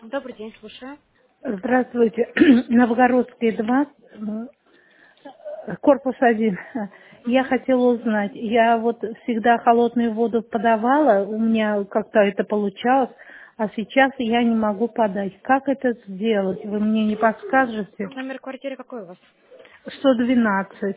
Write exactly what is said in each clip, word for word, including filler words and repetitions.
Добрый день, слушаю. Здравствуйте. Новгородский два, э, корпус один. Я Мгм. хотела узнать, я вот всегда холодную воду подавала, у меня как-то это получалось, а сейчас я не могу подать. Как это сделать? Вы мне не подскажете? Номер квартиры какой у вас? сто двенадцать.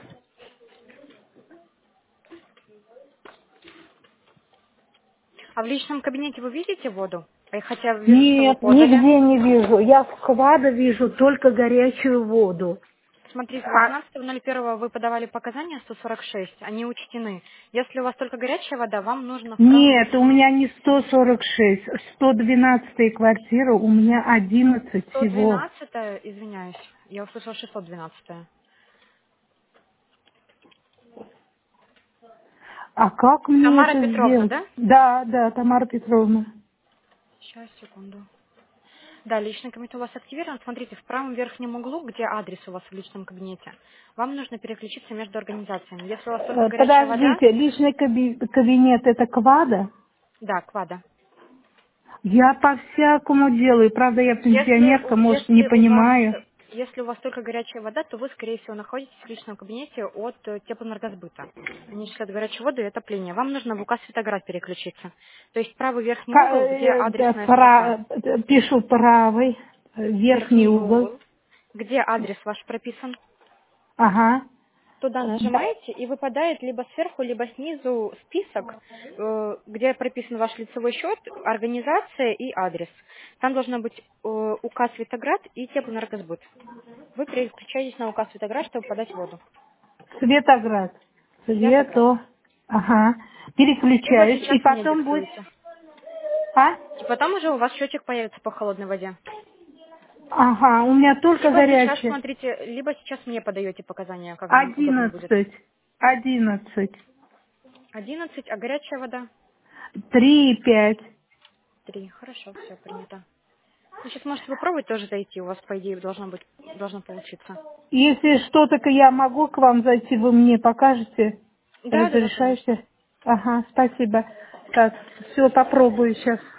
А в личном кабинете вы видите воду? Э, Хотя вижу, что вы Нет, подали. нигде не вижу. Я в квада вижу только горячую воду. Смотрите, А восемнадцатого ноль первого вы подавали показания сто сорок шесть, они учтены. Если у вас только горячая вода, вам нужно в правом нет, у верхнем меня не сто сорок шесть, сто двенадцать квартира, у меня одиннадцать сто всего. двенадцатая, извиняюсь, я услышала шестьсот двенадцатая. А как мне Тамара это Петровна, сделать? да? Да, да, Тамара Петровна. Сейчас, секунду. Да, личный кабинет у вас активирован. Смотрите, в правом верхнем углу, где адрес у вас в личном кабинете, вам нужно переключиться между организациями. Если у вас только Э, горячая вода, Подождите, личный каби- кабинет это квада? да, квада. Я по-всякому делаю. Правда, я Если, пенсионерка, у- может, не если у вас понимаю. если у вас только горячая вода, то вы, скорее всего, находитесь в личном кабинете от э, теплоэнергосбыта. Они считают горячую воду и отопление. Вам нужно в указ Светоград переключиться. То есть правый верхний Ка- угол, где э, да, адресная строка. пра- э, Пишу правый, э, верхний Верхний угол. угол, где адрес ваш прописан. Ага. Туда Да. нажимаете, и выпадает либо сверху, либо снизу список, э, где прописан ваш лицевой счет, организация и адрес. Там должно быть э, указ Светоград и теплоэнергосбыт. Вы переключаетесь на указ Светоград, чтобы подать воду. Светоград. Светоград. Свето. Ага. И вот Переключаюсь. сейчас И мне потом будет... диктуете. А? И потом уже у вас счетчик появится по холодной воде. Ага, у меня только Либо сейчас, горячая. смотрите, либо сейчас мне подаете показания, как вам удобнее будет. Одиннадцать. Одиннадцать. Одиннадцать, а горячая вода? Три и пять. Три. Хорошо, все принято. Ну, сейчас можете попробовать тоже зайти, у вас, по идее, должно быть, должно получиться. Если что, так и я могу к вам зайти, вы мне покажете, Да, да, да, конечно. разрешаете? Ага, спасибо. Так, все, попробую сейчас.